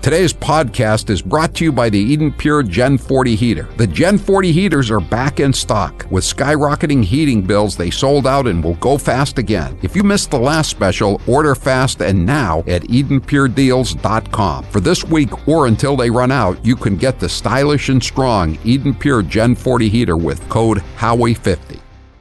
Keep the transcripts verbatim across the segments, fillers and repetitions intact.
Today's podcast is brought to you by the Eden Pure Gen forty heater. The Gen forty heaters are back in stock. With skyrocketing heating bills, they sold out and will go fast again. If you missed the last special, order fast and now at eden pure deals dot com. For this week or until they run out, you can get the stylish and strong Eden Pure Gen forty heater with code Howie fifty.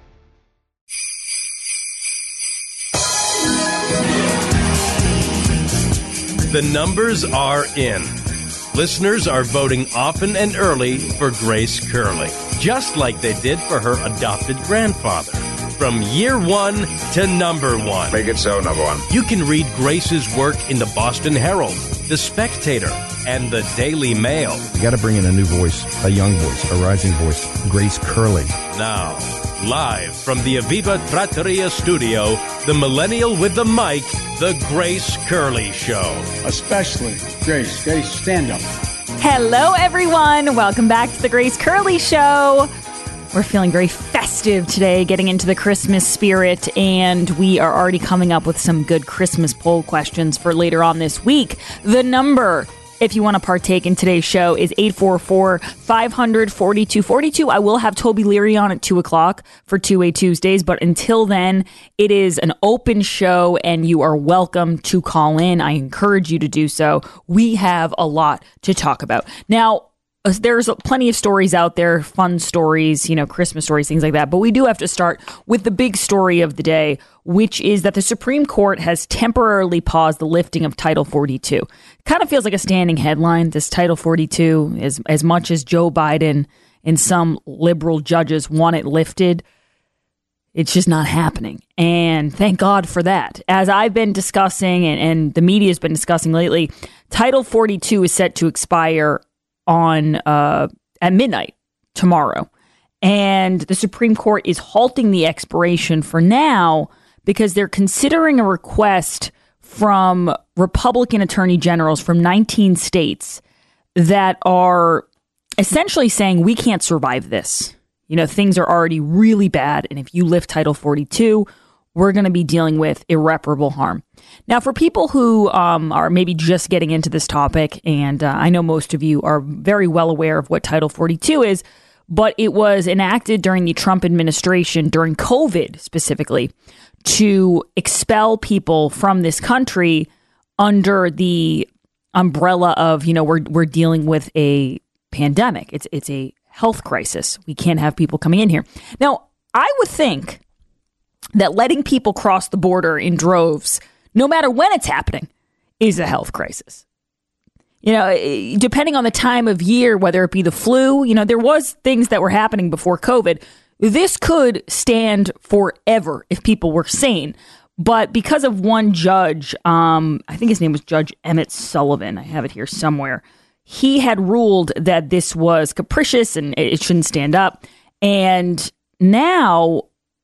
The numbers are in. Listeners are voting often and early for Grace Curley, just like they did for her adopted grandfather. From year one to number one. Make it so, number one. You can read Grace's work in the Boston Herald, the Spectator, and the Daily Mail. You got to bring in a new voice, a young voice, a rising voice, Grace Curley. Now, live from the Aviva Trattoria studio, the millennial with the mic, the Grace Curley Show. Especially Grace. Grace, stand up. Hello, everyone. Welcome back to the Grace Curley Show. We're feeling very festive today, getting into the Christmas spirit, and we are already coming up with some good Christmas poll questions for later on this week. The number, if you want to partake in today's show, is eight four four, five hundred, forty-two forty-two. I will have Toby Leary on at two o'clock for Two-Way Tuesdays, but until then, it is an open show, and you are welcome to call in. I encourage you to do so. We have a lot to talk about. Now, there's plenty of stories out there, fun stories, you know, Christmas stories, things like that. But we do have to start with the big story of the day, which is that the Supreme Court has temporarily paused the lifting of Title forty-two. Kind of feels like a standing headline, this Title forty-two, as, as much as Joe Biden and some liberal judges want it lifted. It's just not happening. And thank God for that. As I've been discussing and, and the media has been discussing lately, Title forty-two is set to expire on uh, at midnight tomorrow. And the Supreme Court is halting the expiration for now because they're considering a request from Republican attorney generals from nineteen states that are essentially saying we can't survive this. You know, things are already really bad. And if you lift Title forty-two, we're going to be dealing with irreparable harm. Now, for people who um, are maybe just getting into this topic, and uh, I know most of you are very well aware of what Title forty-two is, but it was enacted during the Trump administration, during COVID specifically, to expel people from this country under the umbrella of, you know, we're we're dealing with a pandemic. It's it's a health crisis. We can't have people coming in here. Now, I would think that letting people cross the border in droves, no matter when it's happening, is a health crisis. You know, depending on the time of year, whether it be the flu, you know, there was things that were happening before COVID. This could stand forever if people were sane. But because of one judge, um, I think his name was Judge Emmett Sullivan, I have it here somewhere, he had ruled that this was capricious and it shouldn't stand up. And now,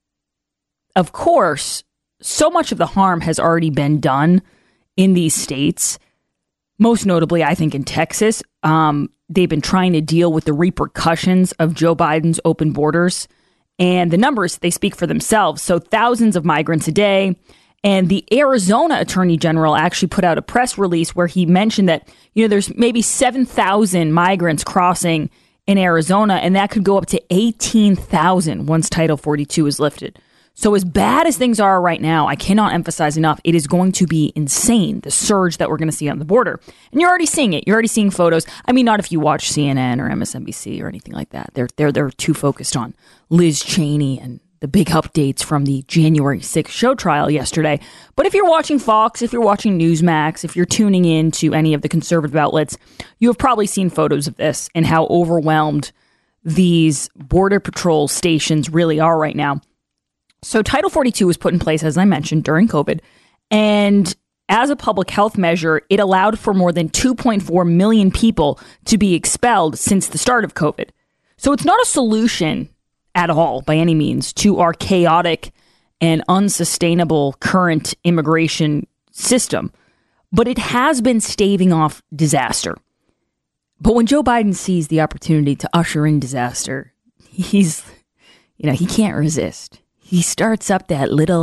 of course, so much of the harm has already been done in these states. Most notably, I think in Texas, um, they've been trying to deal with the repercussions of Joe Biden's open borders. And the numbers, they speak for themselves. So thousands of migrants a day. And the Arizona Attorney General actually put out a press release where he mentioned that, you know, there's maybe seven thousand migrants crossing in Arizona, and that could go up to eighteen thousand once Title forty-two is lifted. So as bad as things are right now, I cannot emphasize enough, it is going to be insane, the surge that we're going to see on the border. And you're already seeing it. You're already seeing photos. I mean, not if you watch C N N or M S N B C or anything like that. They're, they're, they're too focused on Liz Cheney and the big updates from the January sixth show trial yesterday. But if you're watching Fox, if you're watching Newsmax, if you're tuning in to any of the conservative outlets, you have probably seen photos of this and how overwhelmed these Border Patrol stations really are right now. So Title forty-two was put in place, as I mentioned, during COVID. And as a public health measure, it allowed for more than two point four million people to be expelled since the start of COVID. So it's not a solution at all, by any means, to our chaotic and unsustainable current immigration system. But it has been staving off disaster. But when Joe Biden sees the opportunity to usher in disaster, he's, you know, he can't resist. He starts up that little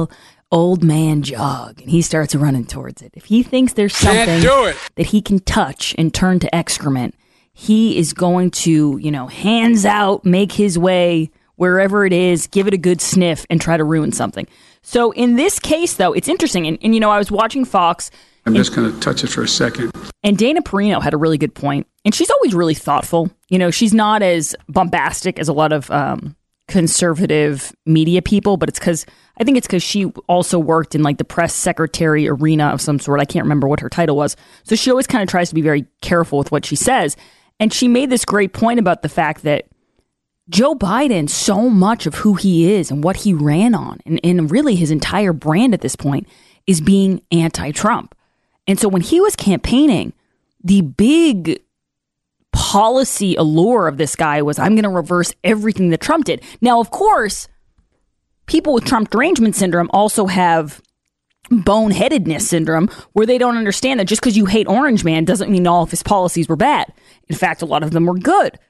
old man jog, and he starts running towards it. If he thinks there's something Can't do it. that he can touch and turn to excrement, he is going to, you know, hands out, make his way wherever it is, give it a good sniff, and try to ruin something. So in this case, though, it's interesting. And, and you know, I was watching Fox. I'm and, just going to touch it for a second. And Dana Perino had a really good point. And she's always really thoughtful. You know, she's not as bombastic as a lot of um, conservative media people, but it's because, I think it's because she also worked in like the press secretary arena of some sort. I can't remember what her title was. So she always kind of tries to be very careful with what she says. And she made this great point about the fact that Joe Biden, so much of who he is and what he ran on, and, and really his entire brand at this point, is being anti-Trump. And so when he was campaigning, the big policy allure of this guy was, I'm going to reverse everything that Trump did. Now, of course, people with Trump derangement syndrome also have boneheadedness syndrome, where they don't understand that just because you hate Orange Man doesn't mean all of his policies were bad. In fact, a lot of them were good.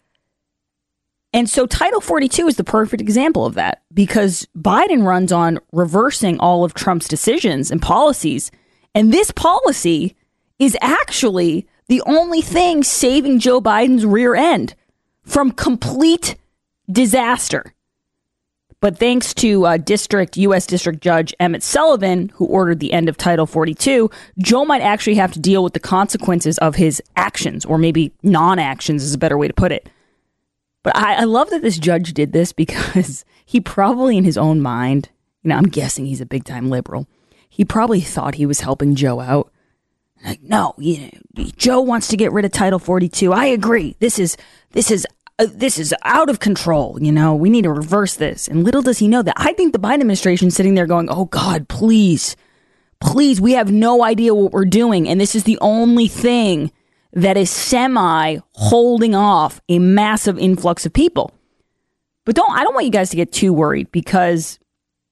And so Title forty-two is the perfect example of that, because Biden runs on reversing all of Trump's decisions and policies. And this policy is actually the only thing saving Joe Biden's rear end from complete disaster. But thanks to uh, District U S District Judge Emmett Sullivan, who ordered the end of Title forty-two, Joe might actually have to deal with the consequences of his actions, or maybe non-actions is a better way to put it. But I, I love that this judge did this, because he probably in his own mind, you know, I'm guessing he's a big time liberal. He probably thought he was helping Joe out. Like, no, you know, Joe wants to get rid of Title forty-two. I agree. This is this is uh, this is out of control. You know, we need to reverse this. And little does he know that I think the Biden administration is sitting there going, oh, God, please, please. We have no idea what we're doing. And this is the only thing that is semi holding off a massive influx of people. But don't I don't want you guys to get too worried, because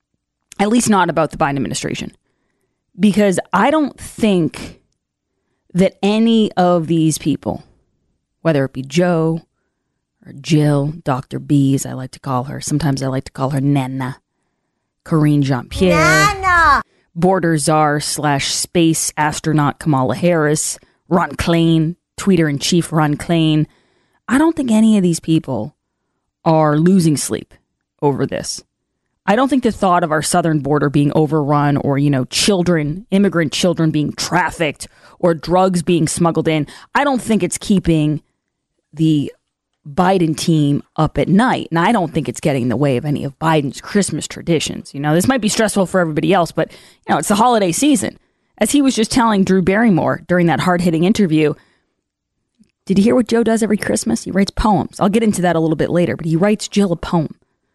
at least not about the Biden administration, because I don't think that any of these people, whether it be Joe or Jill, Doctor B, as I like to call her, sometimes I like to call her Nana, Karine Jean-Pierre, Nana, border czar slash space astronaut Kamala Harris, Ron Klain, Tweeter-in-Chief Ron Klain. I don't think any of these people are losing sleep over this. I don't think the thought of our southern border being overrun, or, you know, children, immigrant children being trafficked, or drugs being smuggled in, I don't think it's keeping the Biden team up at night. And I don't think it's getting in the way of any of Biden's Christmas traditions. You know, this might be stressful for everybody else, but, you know, it's the holiday season. As he was just telling Drew Barrymore during that hard-hitting interview, did you hear what Joe does every Christmas? He writes poems. I'll get into that a little bit later, but he writes Jill a poem.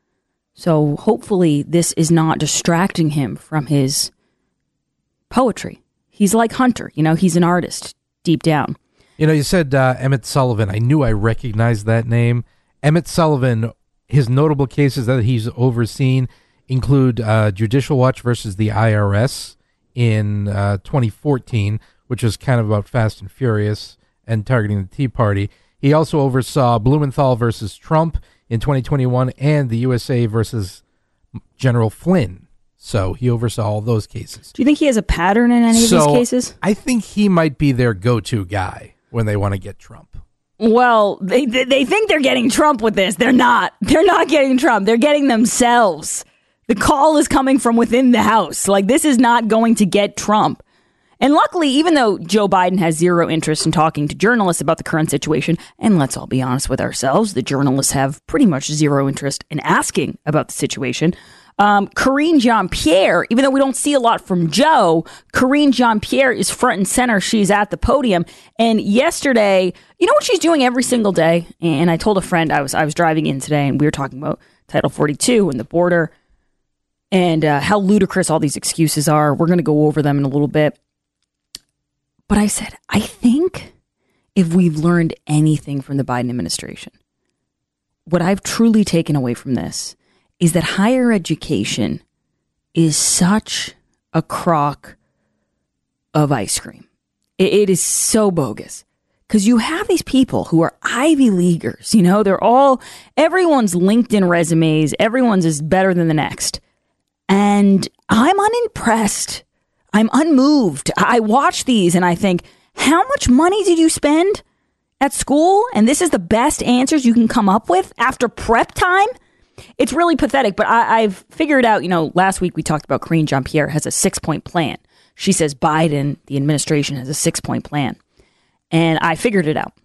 So hopefully this is not distracting him from his poetry. He's like Hunter, you know, he's an artist deep down. You know, you said uh, Emmett Sullivan. I knew I recognized that name. Emmett Sullivan, his notable cases that he's overseen include uh, Judicial Watch versus the I R S in uh, twenty fourteen, which was kind of about Fast and Furious and targeting the Tea Party. He also oversaw Blumenthal versus Trump in twenty twenty-one and the U S A versus General Flynn. So he oversaw all those cases. Do you think he has a pattern in any so of these cases? I think he might be their go-to guy when they want to get Trump. Well, they they think they're getting Trump with this. They're not. They're not getting Trump. They're getting themselves. The call is coming from within the House. Like, this is not going to get Trump. And luckily, even though Joe Biden has zero interest in talking to journalists about the current situation, and let's all be honest with ourselves, the journalists have pretty much zero interest in asking about the situation. Um, Karine Jean-Pierre, even though we don't see a lot from Joe, Karine Jean-Pierre is front and center. She's at the podium. And yesterday, you know what she's doing every single day? And I told a friend, I was I was driving in today, and we were talking about Title forty-two and the border, and uh, how ludicrous all these excuses are. We're going to go over them in a little bit. But I said, I think if we've learned anything from the Biden administration, what I've truly taken away from this is that higher education is such a crock of ice cream. It, it is so bogus. Because you have these people who are Ivy Leaguers, you know, they're all, everyone's LinkedIn resumes, everyone's is better than the next. And I'm unimpressed. I'm unmoved. I watch these and I think, how much money did you spend at school? And this is the best answers you can come up with after prep time? It's really pathetic, but I, I've figured out, you know, last week we talked about Karine Jean-Pierre has a six-point plan. She says Biden, the administration, has a six-point plan. And I figured it out.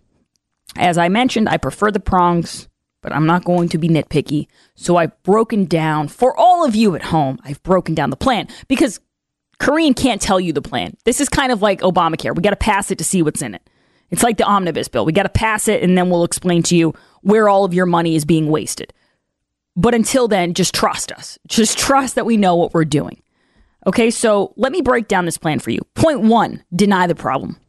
As I mentioned, I prefer the prongs, but I'm not going to be nitpicky. So I've broken down, for all of you at home, I've broken down the plan. Because Karine can't tell you the plan. This is kind of like Obamacare. We got to pass it to see what's in it. It's like the omnibus bill. We got to pass it, and then we'll explain to you where all of your money is being wasted. But until then, just trust us. Just trust that we know what we're doing. Okay, so let me break down this plan for you. Point one, deny the problem.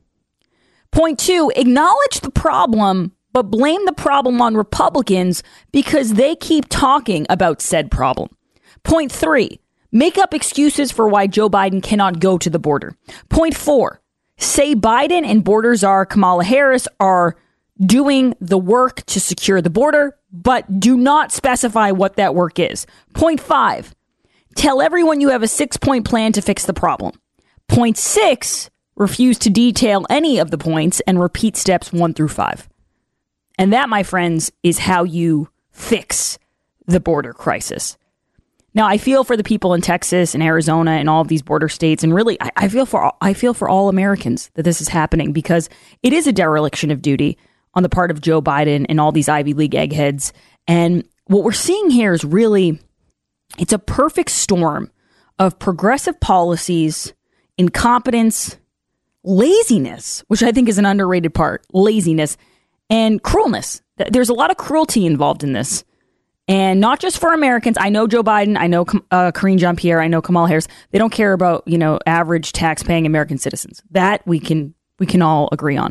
Point two, acknowledge the problem, but blame the problem on Republicans because they keep talking about said problem. Point three, make up excuses for why Joe Biden cannot go to the border. Point four, say Biden and border czar Kamala Harris are doing the work to secure the border, but do not specify what that work is. Point five, tell everyone you have a six-point plan to fix the problem. Point six, refuse to detail any of the points and repeat steps one through five. And that, my friends, is how you fix the border crisis. Now, I feel for the people in Texas and Arizona and all of these border states, and really, I, I feel for I feel for all Americans that this is happening because it is a dereliction of duty on the part of Joe Biden and all these Ivy League eggheads. And what we're seeing here is really, it's a perfect storm of progressive policies, incompetence, laziness, which I think is an underrated part, laziness, and cruelness. There's a lot of cruelty involved in this. And not just for Americans. I know Joe Biden, I know uh, Karine Jean-Pierre, I know Kamala Harris. They don't care about, you know, average tax-paying American citizens. That we can we can all agree on.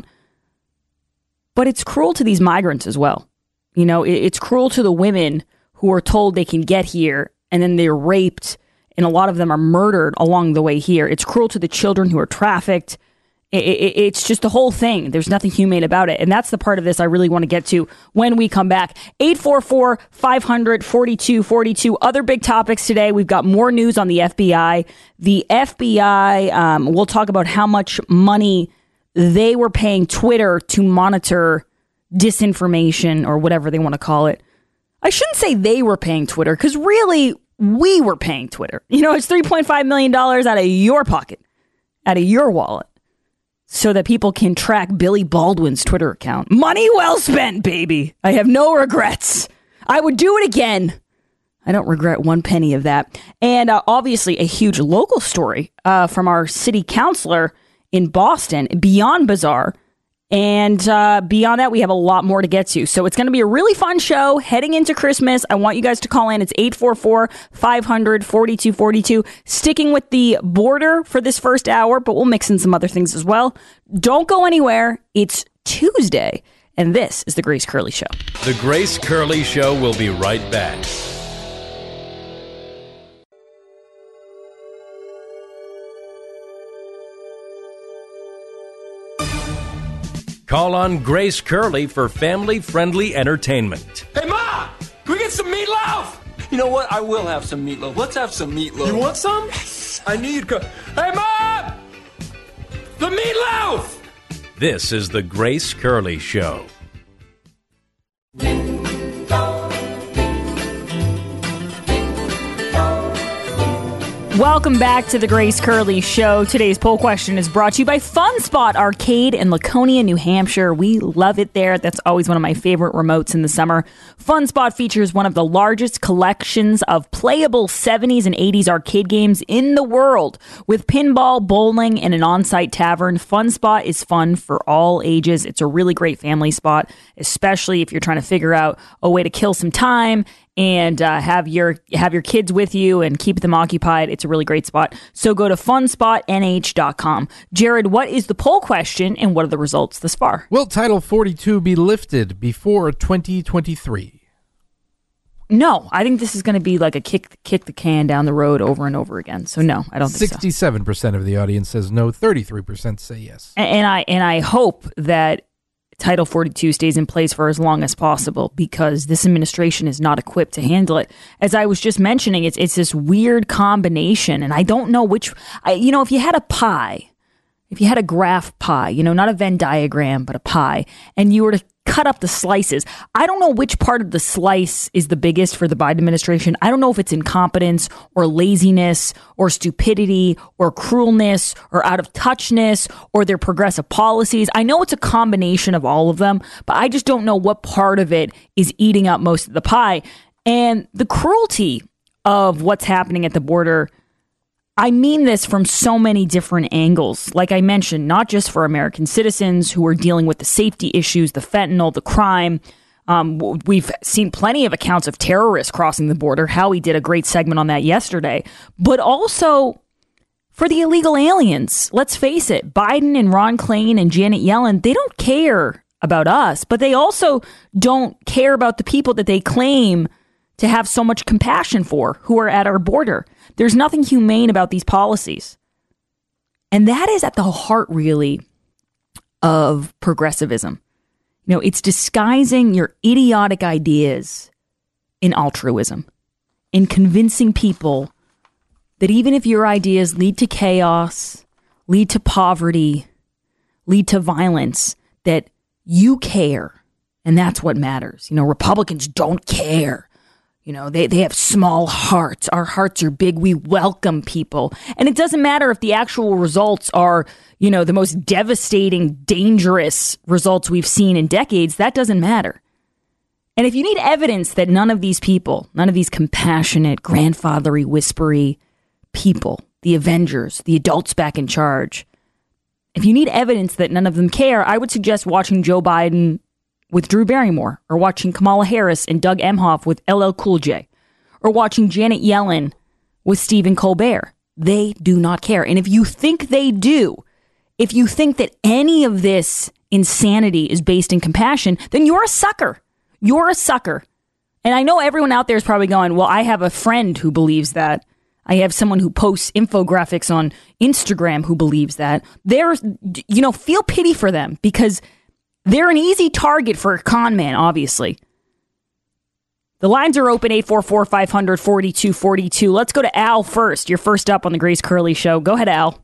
But it's cruel to these migrants as well. You know, it, it's cruel to the women who are told they can get here and then they're raped, and a lot of them are murdered along the way here. It's cruel to the children who are trafficked. It, it, it's just the whole thing. There's nothing humane about it. And that's the part of this I really want to get to when we come back. eight four four, five hundred, forty-two forty-two. Other big topics today. We've got more news on the F B I. The F B I, um, we'll talk about how much money they were paying Twitter to monitor disinformation or whatever they want to call it. I shouldn't say they were paying Twitter because really we were paying Twitter. You know, it's three point five million dollars out of your pocket, out of your wallet, so that people can track Billy Baldwin's Twitter account. Money well spent, baby. I have no regrets. I would do it again. I don't regret one penny of that. And uh, obviously a huge local story uh, from our city councilor in Boston, beyond bizarre. And uh, beyond that, we have a lot more to get to. So it's going to be a really fun show heading into Christmas. I want you guys to call in. It's eight four four, five hundred, forty-two forty-two. Sticking with the border for this first hour, but we'll mix in some other things as well. Don't go anywhere. It's Tuesday, and this is The Grace Curley Show. The Grace Curley Show will be right back. Call on Grace Curley for family-friendly entertainment. Hey, Ma! Can we get some meatloaf? You know what? I will have some meatloaf. Let's have some meatloaf. You want some? Yes. I knew you'd come. Hey, Mom! The meatloaf! This is The Grace Curley Show. Welcome back to the Grace Curley Show. Today's poll question is brought to you by Fun Spot Arcade in Laconia, New Hampshire. We love it there. That's always one of my favorite remotes in the summer. Fun Spot features one of the largest collections of playable seventies and eighties arcade games in the world. With pinball, bowling, and an on-site tavern, Fun Spot is fun for all ages. It's a really great family spot, especially if you're trying to figure out a way to kill some time and uh, have your have your kids with you and keep them occupied. It's a really great spot. So go to fun spot n h dot com. Jared, what is the poll question and what are the results thus far? Will Title forty-two be lifted before twenty twenty-three? No, I think this is going to be like a kick kick the can down the road over and over again. So no, I don't think so. sixty-seven percent of the audience says no, thirty-three percent say yes. And, and I and I hope that Title forty-two stays in place for as long as possible because this administration is not equipped to handle it. As I was just mentioning, it's it's this weird combination, and I don't know which, I, you know, if you had a pie, if you had a graph pie, you know, not a Venn diagram, but a pie, and you were to cut up the slices, I don't know which part of the slice is the biggest for the Biden administration. I don't know if it's incompetence or laziness or stupidity or cruelness or out of touchness or their progressive policies. I know it's a combination of all of them, but I just don't know what part of it is eating up most of the pie. And the cruelty of what's happening at the border, I mean this from so many different angles. Like I mentioned, not just for American citizens who are dealing with the safety issues, the fentanyl, the crime. Um, we've seen plenty of accounts of terrorists crossing the border. Howie did a great segment on that yesterday. But also for the illegal aliens. Let's face it, Biden and Ron Klain and Janet Yellen, they don't care about us, but they also don't care about the people that they claim to have so much compassion for who are at our border. There's nothing humane about these policies. And that is at the heart, really, of progressivism. You know, it's disguising your idiotic ideas in altruism, in convincing people that even if your ideas lead to chaos, lead to poverty, lead to violence, that you care. And that's what matters. You know, Republicans don't care. You know, they, they have small hearts. Our hearts are big. We welcome people. And it doesn't matter if the actual results are, you know, the most devastating, dangerous results we've seen in decades. That doesn't matter. And if you need evidence that none of these people, none of these compassionate, grandfathery, whispery people, the Avengers, the adults back in charge, if you need evidence that none of them care, I would suggest watching Joe Biden with Drew Barrymore, or watching Kamala Harris and Doug Emhoff with L L Cool J, or watching Janet Yellen with Stephen Colbert. They do not care. And if you think they do, if you think that any of this insanity is based in compassion, then you're a sucker. You're a sucker. And I know everyone out there is probably going, well, I have a friend who believes that. I have someone who posts infographics on Instagram who believes that. There's, you know, feel pity for them because they're an easy target for a con man, obviously. The lines are open, eight four four, five hundred, forty-two forty-two. Let's go to Al first. You're first up on the Grace Curley Show. Go ahead, Al.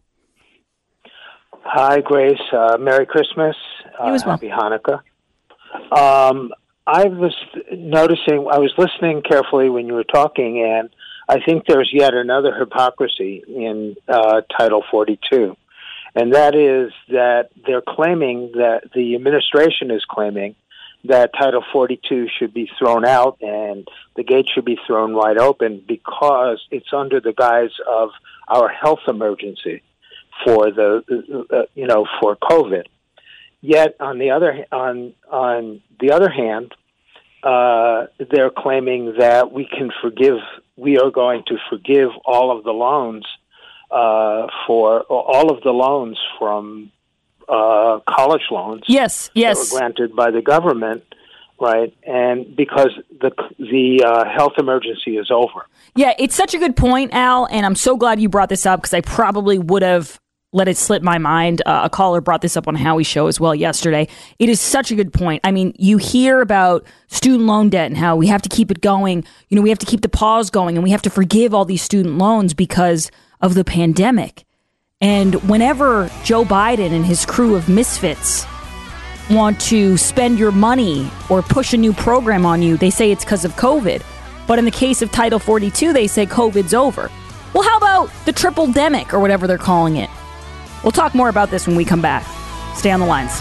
Hi, Grace. Uh, Merry Christmas. Uh, you as well. Happy Hanukkah. Um, I was noticing, I was listening carefully when you were talking, and I think there's yet another hypocrisy in uh, Title forty-two. And that is that they're claiming that the administration is claiming that Title forty-two should be thrown out and the gate should be thrown wide open because it's under the guise of our health emergency for the, uh, you know, for COVID. Yet on the other on on the other hand, uh, they're claiming that we can forgive. We are going to forgive all of the loans. Uh, for all of the loans from uh, college loans, yes, yes, that were granted by the government, right? And because the the uh, health emergency is over. Yeah, it's such a good point, Al, and I'm so glad you brought this up because I probably would have let it slip my mind. Uh, a caller brought this up on Howie's show as well yesterday. It is such a good point. I mean, you hear about student loan debt and how we have to keep it going. You know, we have to keep the pause going, and we have to forgive all these student loans because of the pandemic. And whenever Joe Biden and his crew of misfits want to spend your money or push a new program on you, they say it's because of COVID. But in the case of Title forty-two, they say COVID's over. Well, how about the triple demic or whatever they're calling it? We'll talk more about this when we come back. Stay on the lines.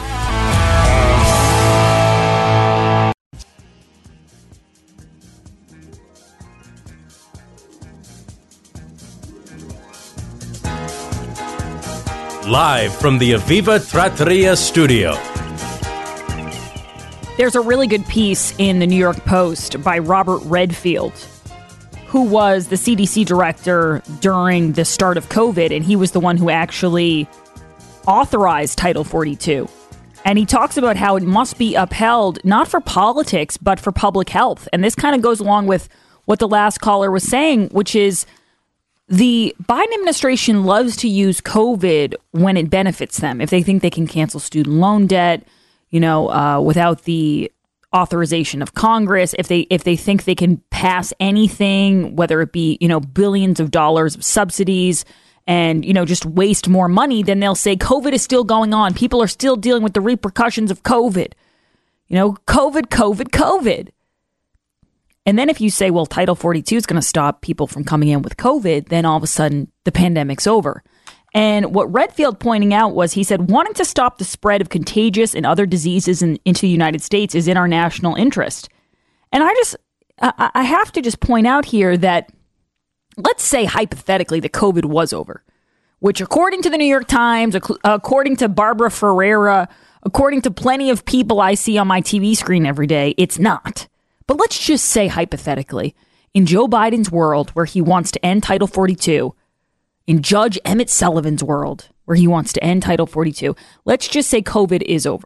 Live from the Aviva Trattoria studio. There's a really good piece in the New York Post by Robert Redfield, who was the C D C director during the start of COVID, and he was the one who actually authorized Title forty-two. And he talks about how it must be upheld, not for politics, but for public health. And this kind of goes along with what the last caller was saying, which is the Biden administration loves to use COVID when it benefits them. If they think they can cancel student loan debt, you know, uh, without the authorization of Congress, if they if they think they can pass anything, whether it be, you know, billions of dollars of subsidies and, you know, just waste more money, then they'll say COVID is still going on. People are still dealing with the repercussions of COVID. You know, COVID, COVID, COVID. And then if you say, well, Title forty-two is going to stop people from coming in with COVID, then all of a sudden the pandemic's over. And what Redfield pointing out was, he said, wanting to stop the spread of contagious and other diseases in, into the United States is in our national interest. And I just, I, I have to just point out here that, let's say hypothetically that COVID was over, which according to the New York Times, ac- according to Barbara Ferreira, according to plenty of people I see on my T V screen every day, it's not. But let's just say hypothetically, in Joe Biden's world where he wants to end Title forty-two, in Judge Emmett Sullivan's world, where he wants to end Title forty-two, let's just say COVID is over.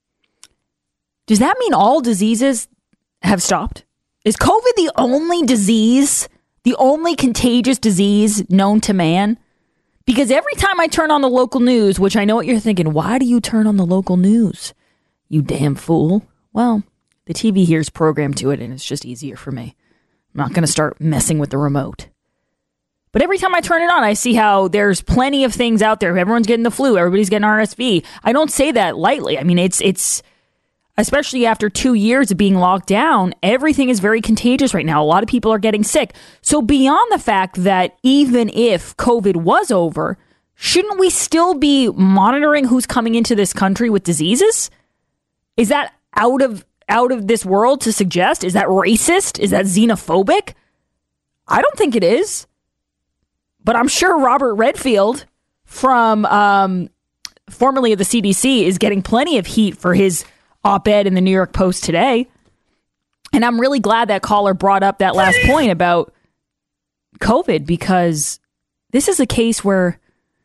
Does that mean all diseases have stopped? Is COVID the only disease, the only contagious disease known to man? Because every time I turn on the local news, which I know what you're thinking, why do you turn on the local news? You damn fool. Well, the T V here's programmed to it, and it's just easier for me. I'm not going to start messing with the remote. But every time I turn it on, I see how there's plenty of things out there. Everyone's getting the flu. Everybody's getting R S V. I don't say that lightly. I mean, it's, it's especially after two years of being locked down, everything is very contagious right now. A lot of people are getting sick. So beyond the fact that even if COVID was over, shouldn't we still be monitoring who's coming into this country with diseases? Is that out of, out of this world to suggest? Is that racist? Is that xenophobic? I don't think it is. But I'm sure Robert Redfield, from um, formerly of the C D C, is getting plenty of heat for his op-ed in the New York Post today. And I'm really glad that caller brought up that last point about COVID, because this is a case where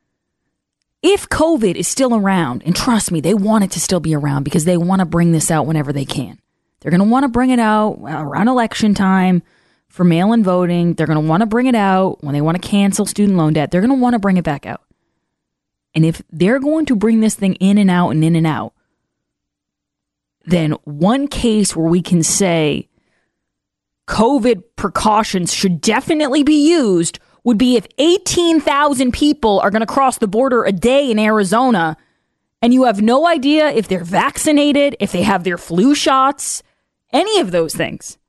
if COVID is still around, and trust me, they want it to still be around because they want to bring this out whenever they can. They're going to want to bring it out around election time. For mail-in voting, they're going to want to bring it out when they want to cancel student loan debt. They're going to want to bring it back out. And if they're going to bring this thing in and out and in and out, then one case where we can say COVID precautions should definitely be used would be if eighteen thousand people are going to cross the border a day in Arizona, and you have no idea if they're vaccinated, if they have their flu shots, any of those things.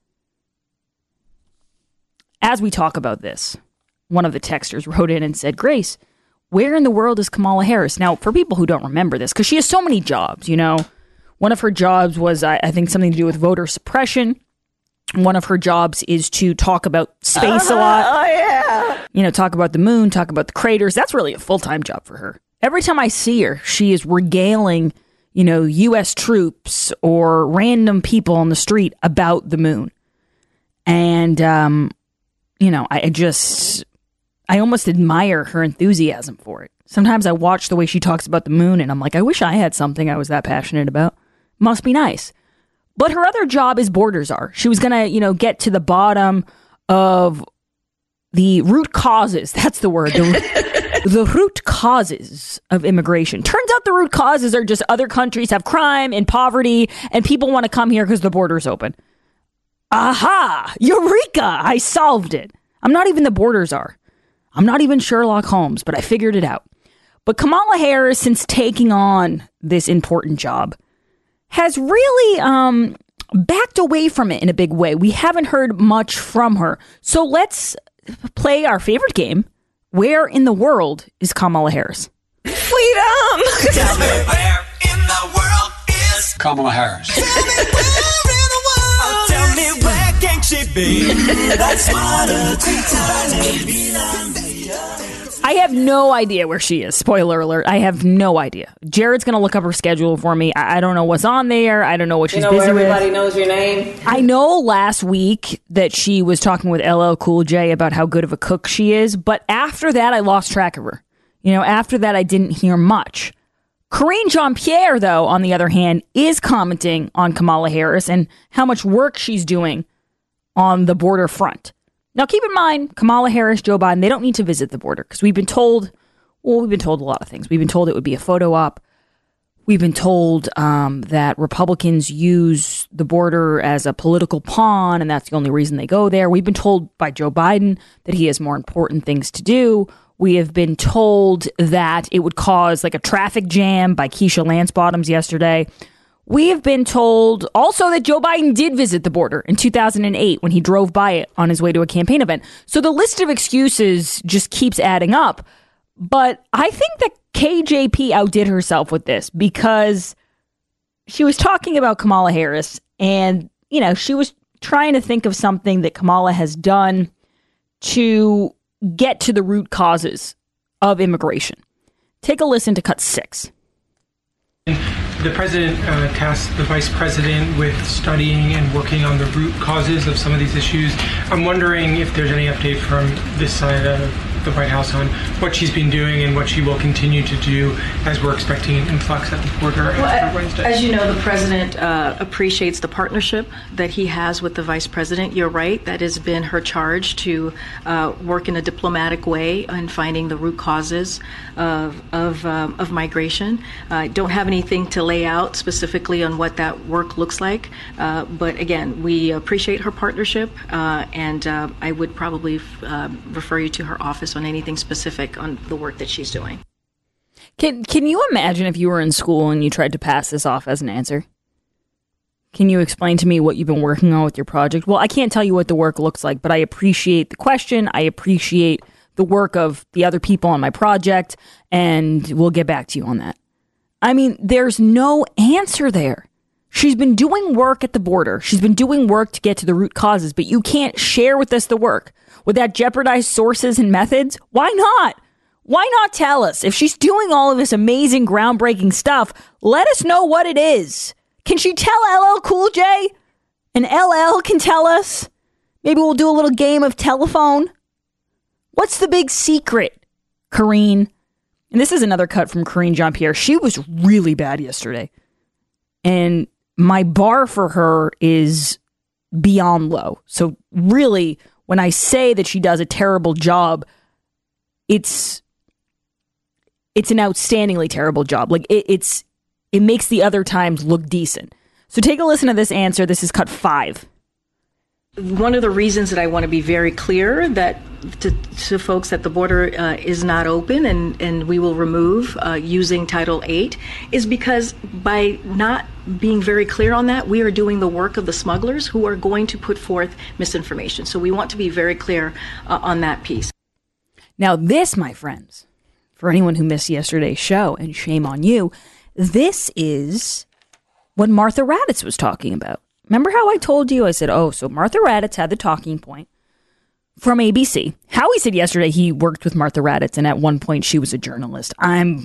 As we talk about this, one of the texters wrote in and said, Grace, where in the world is Kamala Harris? Now, for people who don't remember this, because she has so many jobs, you know, one of her jobs was, I, I think, something to do with voter suppression. One of her jobs is to talk about space uh-huh. a lot. Oh, yeah. You know, talk about the moon, talk about the craters. That's really a full-time job for her. Every time I see her, she is regaling, you know, U S troops or random people on the street about the moon. And, um... you know, I just, I almost admire her enthusiasm for it. Sometimes I watch the way she talks about the moon and I'm like, I wish I had something I was that passionate about. Must be nice. But her other job is border czar. She was going to, you know, get to the bottom of the root causes. That's the word. The, the root causes of immigration. Turns out the root causes are just other countries have crime and poverty and people want to come here because the border's open. Aha! Eureka! I solved it. I'm not even the border czar. I'm not even Sherlock Holmes, but I figured it out. But Kamala Harris, since taking on this important job, has really um, backed away from it in a big way. We haven't heard much from her. So let's play our favorite game. Where in the world is Kamala Harris? Freedom! Tell me where in the world is Kamala Harris. Tell me where in the world. Tell me where can she be? That's what a I have no idea where she is. Spoiler alert. I have no idea. Jared's going to look up her schedule for me. I, I don't know what's on there. I don't know what she's you know busy where everybody with. knows your name? I know last week that she was talking with L L Cool J about how good of a cook she is. But after that, I lost track of her. You know, after that, I didn't hear much. Karine Jean-Pierre, though, on the other hand, is commenting on Kamala Harris and how much work she's doing on the border front. Now, keep in mind, Kamala Harris, Joe Biden, they don't need to visit the border because we've been told, well, we've been told a lot of things. We've been told it would be a photo op. We've been told um, that Republicans use the border as a political pawn, and that's the only reason they go there. We've been told by Joe Biden that he has more important things to do. We have been told that it would cause like a traffic jam by Keisha Lance Bottoms yesterday. We have been told also that Joe Biden did visit the border in two thousand eight when he drove by it on his way to a campaign event. So the list of excuses just keeps adding up. But I think that K J P outdid herself with this because she was talking about Kamala Harris and, you know, she was trying to think of something that Kamala has done to get to the root causes of immigration. Take a listen to cut six. The president uh, tasked the vice president with studying and working on the root causes of some of these issues. I'm wondering if there's any update from this side of the White House on what she's been doing and what she will continue to do as we're expecting an influx at the border well, after Wednesday. As you know, the president uh, appreciates the partnership that he has with the vice president. You're right. That has been her charge to uh, work in a diplomatic way in finding the root causes of of, um, of migration. I uh, don't have anything to lay out specifically on what that work looks like. Uh, but again, we appreciate her partnership, uh, and uh, I would probably uh, refer you to her office on anything specific on the work that she's doing. Can Can you imagine if you were in school and you tried to pass this off as an answer? Can you explain to me what you've been working on with your project? Well, I can't tell you what the work looks like, but I appreciate the question. I appreciate the work of the other people on my project, and we'll get back to you on that. I mean, there's no answer there. She's been doing work at the border. She's been doing work to get to the root causes, but you can't share with us the work. Would that jeopardize sources and methods? Why not? Why not tell us? If she's doing all of this amazing, groundbreaking stuff, let us know what it is. Can she tell L L Cool J? And L L can tell us? Maybe we'll do a little game of telephone. What's the big secret, Karine? And this is another cut from Karine Jean-Pierre. She was really bad yesterday. And my bar for her is beyond low. So really, when I say that she does a terrible job, it's it's an outstandingly terrible job. Like it, it's it makes the other times look decent. So take a listen to this answer. This is cut five. One of the reasons that I want to be very clear that to, to folks that the border uh, is not open and, and we will remove uh, using Title eight is because by not being very clear on that, we are doing the work of the smugglers who are going to put forth misinformation. So we want to be very clear uh, on that piece. Now this, my friends, for anyone who missed yesterday's show, and shame on you, this is what Martha Raddatz was talking about. Remember how I told you? I said, oh, so Martha Raddatz had the talking point from A B C. Howie said yesterday he worked with Martha Raddatz, and at one point she was a journalist. I'm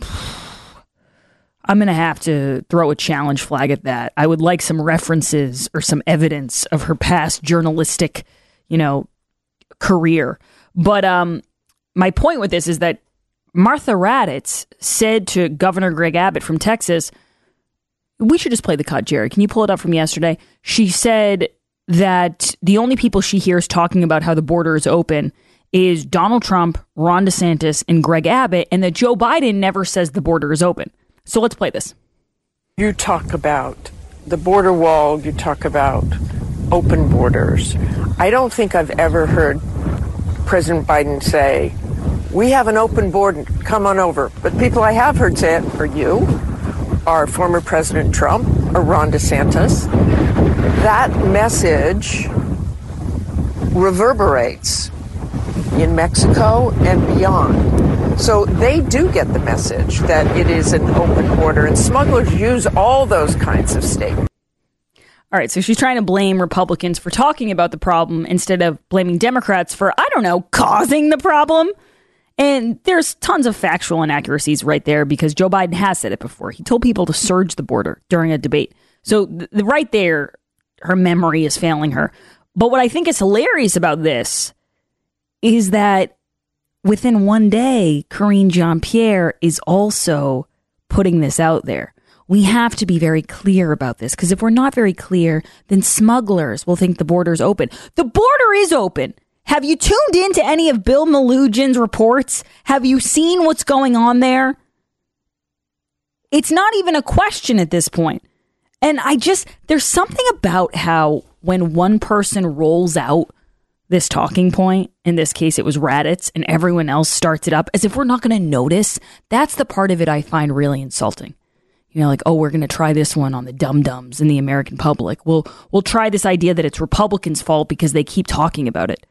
I'm going to have to throw a challenge flag at that. I would like some references or some evidence of her past journalistic, you know, career. But um, my point with this is that Martha Raddatz said to Governor Greg Abbott from Texas, we should just play the cut, Jerry. Can you pull it up from yesterday? She said that the only people she hears talking about how the border is open is Donald Trump, Ron DeSantis, and Greg Abbott, and that Joe Biden never says the border is open. So let's play this. You talk about the border wall. You talk about open borders. I don't think I've ever heard President Biden say, we have an open border, come on over. But people I have heard say it are you, are former President Trump, or Ron DeSantis. That message reverberates in Mexico and beyond. So they do get the message that it is an open border, and smugglers use all those kinds of statements. All right, so she's trying to blame Republicans for talking about the problem instead of blaming Democrats for, I don't know, causing the problem. And there's tons of factual inaccuracies right there because Joe Biden has said it before. He told people to surge the border during a debate. So th- right there, her memory is failing her. But what I think is hilarious about this is that within one day, Karine Jean-Pierre is also putting this out there. We have to be very clear about this because if we're not very clear, then smugglers will think the border's open. The border is open. Have you tuned into any of Bill Melugин's reports? Have you seen what's going on there? It's not even a question at this point. And I just, there's something about how when one person rolls out this talking point, in this case it was Raddatz, and everyone else starts it up as if we're not going to notice. That's the part of it I find really insulting. You know, like, oh, we're going to try this one on the dum-dums in the American public. We'll, we'll try this idea that it's Republicans' fault because they keep talking about it.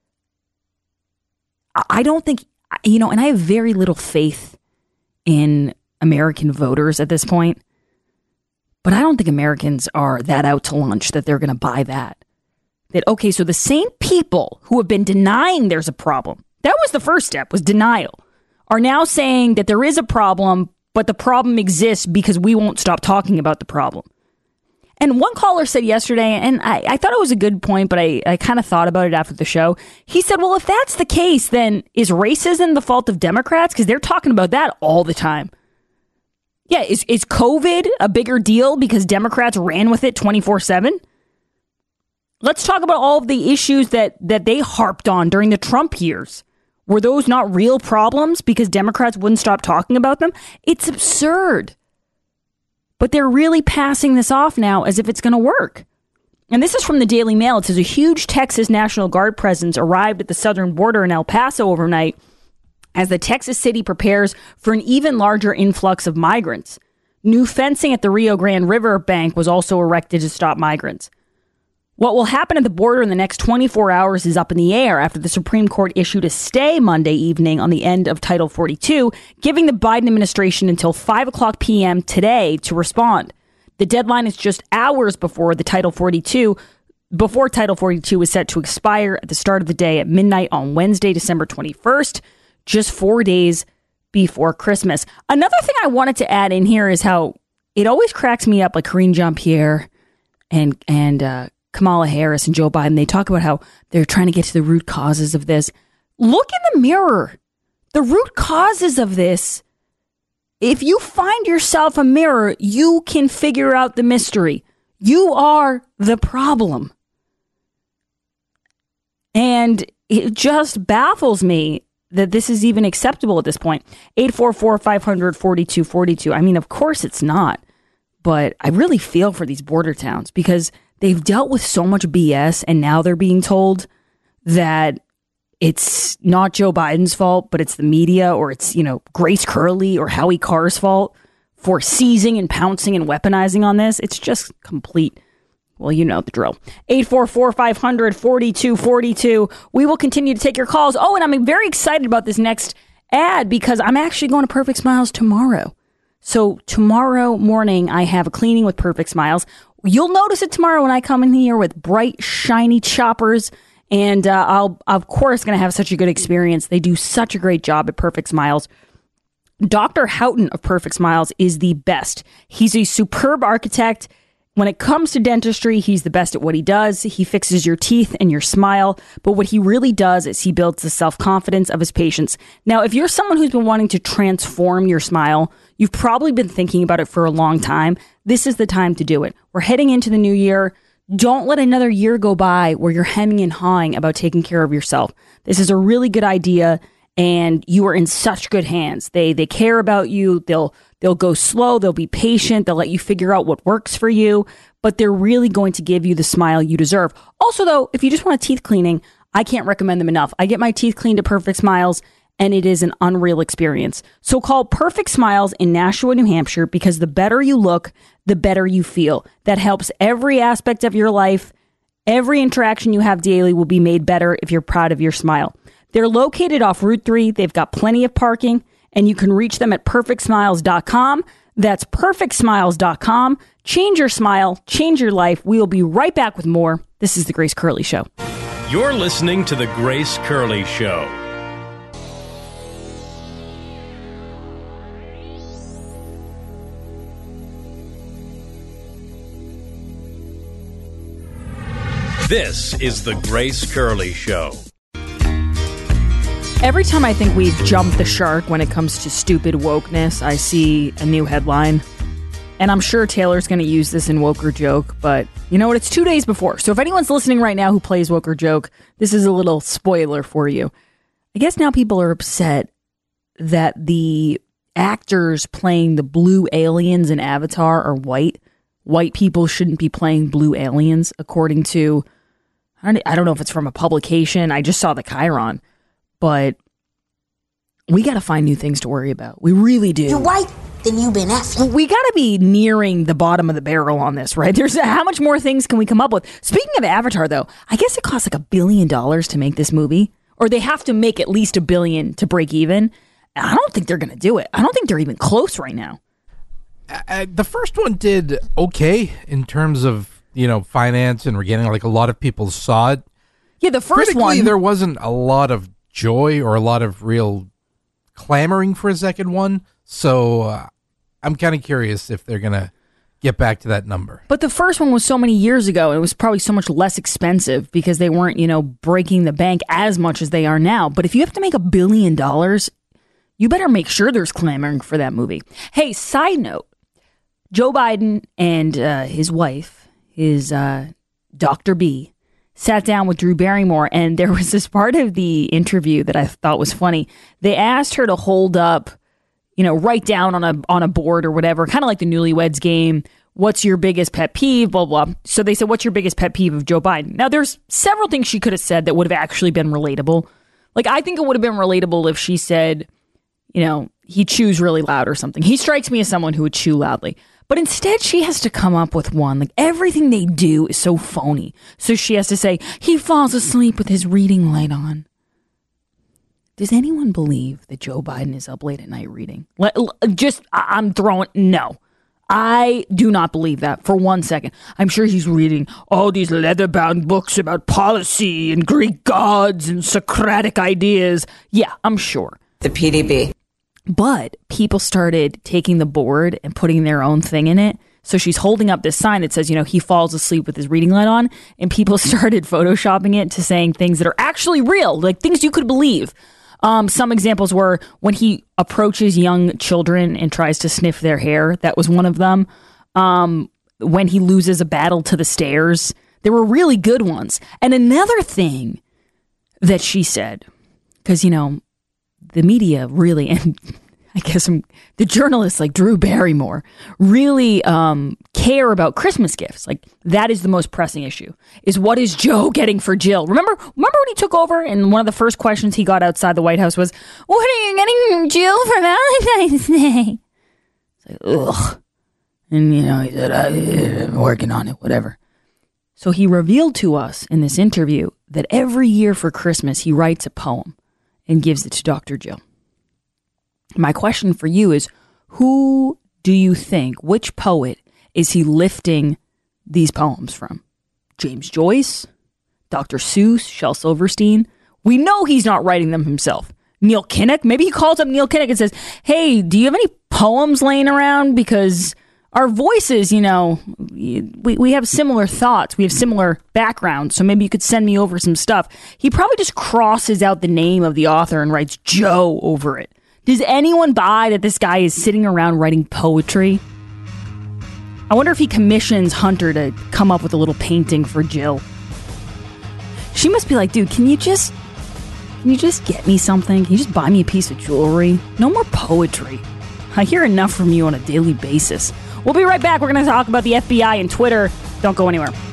I don't think, you know, and I have very little faith in American voters at this point, but I don't think Americans are that out to lunch that they're going to buy that. That, okay, so the same people who have been denying there's a problem, that was the first step, was denial, are now saying that there is a problem, but the problem exists because we won't stop talking about the problem. And one caller said yesterday, and I, I thought it was a good point, but I, I kind of thought about it after the show. He said, well, if that's the case, then is racism the fault of Democrats? Because they're talking about that all the time. Yeah, is, is COVID a bigger deal because Democrats ran with it twenty-four seven? Let's talk about all of the issues that, that they harped on during the Trump years. Were those not real problems because Democrats wouldn't stop talking about them? It's absurd. But they're really passing this off now as if it's going to work. And this is from the Daily Mail. It says a huge Texas National Guard presence arrived at the southern border in El Paso overnight as the Texas city prepares for an even larger influx of migrants. New fencing at the Rio Grande River bank was also erected to stop migrants. What will happen at the border in the next twenty-four hours is up in the air after the Supreme Court issued a stay Monday evening on the end of Title forty-two, giving the Biden administration until five o'clock p.m. today to respond. The deadline is just hours before the Title forty-two, before Title forty-two is set to expire at the start of the day at midnight on Wednesday, December twenty-first, just four days before Christmas. Another thing I wanted to add in here is how it always cracks me up, like Karine Jean-Pierre and, and, uh, Kamala Harris and Joe Biden, they talk about how they're trying to get to the root causes of this. Look in the mirror. The root causes of this, if you find yourself a mirror, you can figure out the mystery. You are the problem. And it just baffles me that this is even acceptable at this point. eight four four, five hundred, forty-two forty-two. I mean, of course it's not. But I really feel for these border towns because they've dealt with so much B S, and now they're being told that it's not Joe Biden's fault, but it's the media, or it's, you know, Grace Curley or Howie Carr's fault for seizing and pouncing and weaponizing on this. It's just complete. Well, you know the drill. eight four four, five hundred, forty-two forty-two. We will continue to take your calls. Oh, and I'm very excited about this next ad because I'm actually going to Perfect Smiles tomorrow. So tomorrow morning, I have a cleaning with Perfect Smiles. You'll notice it tomorrow when I come in here with bright, shiny choppers. And uh, I'll, of course, going to have such a good experience. They do such a great job at Perfect Smiles. Doctor Houghton of Perfect Smiles is the best. He's a superb architect. When it comes to dentistry, he's the best at what he does. He fixes your teeth and your smile. But what he really does is he builds the self-confidence of his patients. Now, if you're someone who's been wanting to transform your smile, you've probably been thinking about it for a long time. This is the time to do it. We're heading into the new year. Don't let another year go by where you're hemming and hawing about taking care of yourself. This is a really good idea, and you are in such good hands. They they care about you. They'll they'll go slow. They'll be patient. They'll let you figure out what works for you, but they're really going to give you the smile you deserve. Also, though, if you just want a teeth cleaning, I can't recommend them enough. I get my teeth cleaned at Perfect Smiles, and it is an unreal experience. So call Perfect Smiles in Nashua, New Hampshire, because the better you look, the better you feel. That helps every aspect of your life. Every interaction you have daily will be made better if you're proud of your smile. They're located off Route three. They've got plenty of parking, and you can reach them at perfect smiles dot com. That's perfect smiles dot com. Change your smile, change your life. We will be right back with more. This is The Grace Curley Show. You're listening to The Grace Curley Show. This is The Grace Curley Show. Every time I think we've jumped the shark when it comes to stupid wokeness, I see a new headline. And I'm sure Taylor's going to use this in Woke or Joke, but you know what? It's two days before. So if anyone's listening right now who plays Woke or Joke, this is a little spoiler for you. I guess now people are upset that the actors playing the blue aliens in Avatar are white. White people shouldn't be playing blue aliens, according to, I don't, I don't know if it's from a publication. I just saw the Chiron, but we got to find new things to worry about. We really do. You're white, then you Ben Affleck. We got to be nearing the bottom of the barrel on this, right? There's how much more things can we come up with? Speaking of Avatar, though, I guess it costs like a billion dollars to make this movie, or they have to make at least a billion to break even. I don't think they're going to do it. I don't think they're even close right now. Uh, the first one did okay in terms of, you know, finance, and we're getting like a lot of people saw it. Yeah, the first Critically, one, there wasn't a lot of joy or a lot of real clamoring for a second one. So uh, I'm kind of curious if they're going to get back to that number. But the first one was so many years ago, and it was probably so much less expensive because they weren't, you know, breaking the bank as much as they are now. But if you have to make a billion dollars, you better make sure there's clamoring for that movie. Hey, side note, Joe Biden and uh, his wife, his uh, Doctor B, sat down with Drew Barrymore, and there was this part of the interview that I thought was funny. They asked her to hold up, you know, write down on a on a board or whatever, kind of like the Newlyweds Game, what's your biggest pet peeve, blah, blah. So they said, what's your biggest pet peeve of Joe Biden? Now, there's several things she could have said that would have actually been relatable. Like, I think it would have been relatable if she said, you know, he chews really loud or something. He strikes me as someone who would chew loudly. But instead, she has to come up with one. Like, everything they do is so phony. So she has to say, he falls asleep with his reading light on. Does anyone believe that Joe Biden is up late at night reading? Just, I'm throwing, no. I do not believe that for one second. I'm sure he's reading all these leather-bound books about policy and Greek gods and Socratic ideas. Yeah, I'm sure. The P D B. But people started taking the board and putting their own thing in it. So she's holding up this sign that says, you know, he falls asleep with his reading light on. And people started photoshopping it to saying things that are actually real, like things you could believe. Um, some examples were when he approaches young children and tries to sniff their hair. That was one of them. Um, when he loses a battle to the stairs. There were really good ones. And another thing that she said, because, you know, the media really, and I guess I'm, the journalists like Drew Barrymore really um, care about Christmas gifts. Like, that is the most pressing issue, is what is Joe getting for Jill? Remember, remember when he took over and one of the first questions he got outside the White House was, what are you getting Jill for Valentine's Day? It's like, ugh. And, you know, he said, I'm working on it, whatever. So he revealed to us in this interview that every year for Christmas, he writes a poem and gives it to Doctor Jill. My question for you is, who do you think, which poet is he lifting these poems from? James Joyce? Doctor Seuss? Shel Silverstein? We know he's not writing them himself. Neil Kinnock? Maybe he calls up Neil Kinnock and says, hey, do you have any poems laying around? Because our voices, you know, we, we have similar thoughts. We have similar backgrounds. So maybe you could send me over some stuff. He probably just crosses out the name of the author and writes Joe over it. Does anyone buy that this guy is sitting around writing poetry? I wonder if he commissions Hunter to come up with a little painting for Jill. She must be like, dude, can you just, can you just get me something? Can you just buy me a piece of jewelry? No more poetry. I hear enough from you on a daily basis. We'll be right back. We're going to talk about the F B I and Twitter. Don't go anywhere.